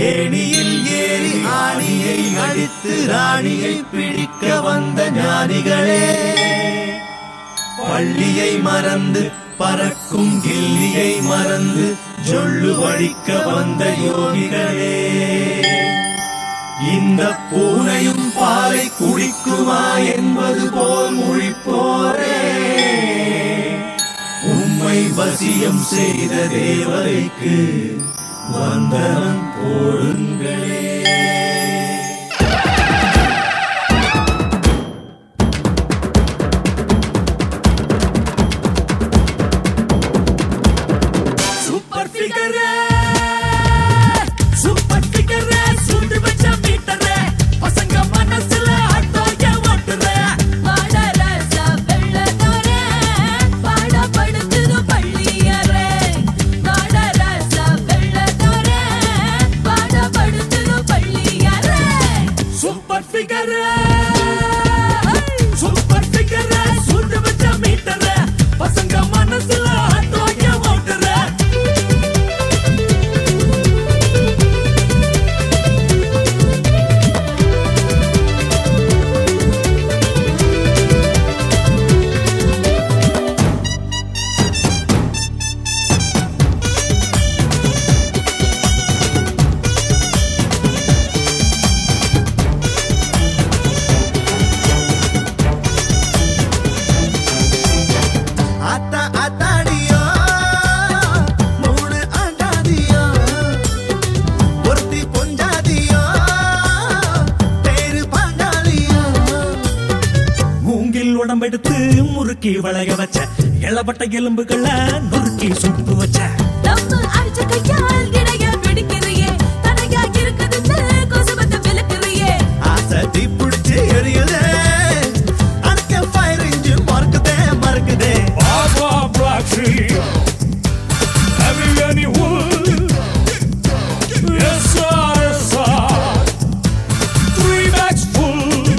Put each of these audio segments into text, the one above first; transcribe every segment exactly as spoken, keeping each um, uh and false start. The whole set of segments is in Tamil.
ஏணியில் ஏறி ஆணியை அடித்து ராணியை பிடிக்க வந்த ஞானிகளே, பள்ளியை மறந்து பறக்கும் கில்லியை மறந்து ஜொல்லு வடிக்க வந்த யோகிகளே, இந்த பூனையும் பாலை குடிக்குமா என்பது போல் முழிப்போரே, உம்மை வசியம் செய்த தேவதைக்கு வந்தனம் போடுங்களே. சூப்பர் ஃபிகர் சூப்பர் ஃபிகர் சுண்டு வச்ச மீட்டர் பசங்க மனசுல ஆட்டோய ஓட்டுற வாடரச வெள்ளதோரே பாடப்படுத்துது பள்ளியரே, வாடரச வெள்ளதோரே பாடப்படுத்துது பள்ளியரே. சூப்பர் ஃபிகர் சூப்பர் ஃபிகர் சுண்டு வச்ச மீட்டர் பசங்க மனசுல ஆட்டோய ஓட்டுற உடம்பெடுத்து முறுக்கி வளைய வச்ச இளவட்ட எலும்புகள நொறுக்கி சுட்டு வச்ச நம்ம அடிச்ச கையால் இடைய பிடிக்கிறியே, தடையா இருக்குதுன்னு கொசுபத்த விளக்குறியே, ஆசை தீ பிடிச்சு எரியுதே, அடக்க ஃபயர் இன்ஜின் மறக்குதே மறக்குதே. Papa Black Sheep, have you any wood? Yes sir, yes sir, three bags full.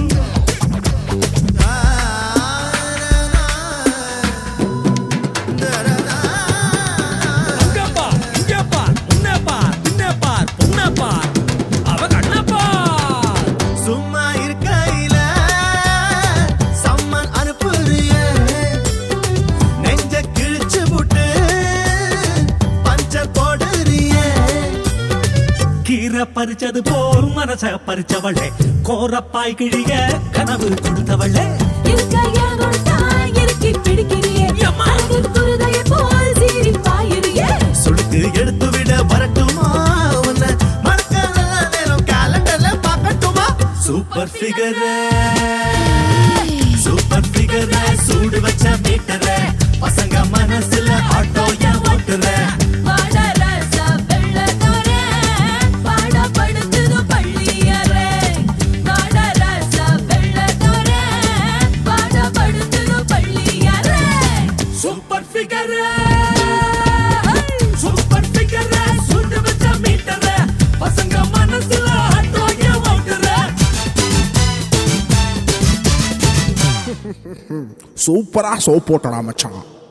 இங்கப்பா, இங்கப்பா, உன்னப்பா, பின்னப்பா, பொன்னப்பா, அவ கண்ணப்பா. சும்மா இருக்கையில சம்மன் அனுப்புறிய, நெஞ்ச கிழிச்சு புட்டு பஞ்சர் போடுறிய, கீரை பறிச்சது போல் மனச பறிச்சவளே, கோரப்பாய் கிழிய கனவு கொடுத்தவளே, இருக்கையா கொடுத்தா இறுக்கி பிடிக்கிறியே, அழகு குருதைய போல் சீறி பாயிறியே. சுடுக்கு எடுத்து விட வரட்டுமா உன்னை மறக்க நல்ல நேரம் காலண்டர்ல பார்க்கட்டுமா. சூப்பர் ஃபிகர் சூப்பர் ஃபிகர் சூடு வச்ச மீட்டர் பசங்க மனசுல ஆட்டோய ஓட்டுற வாடரச வெள்ளதோரே பாடப்படுத்துது பள்ளியரே, வாடரச வெள்ளதோரே பாடப்படுத்துது பள்ளியரே. சூப்பர் ஃபிகர் சூப்பர் ஃபிகர் சூடு வச்ச மீட்டர் பசங்க மனசுல ஆட்டோய ஓட்டுற. சூப்பரா சோப் போட்டடா மச்சான்.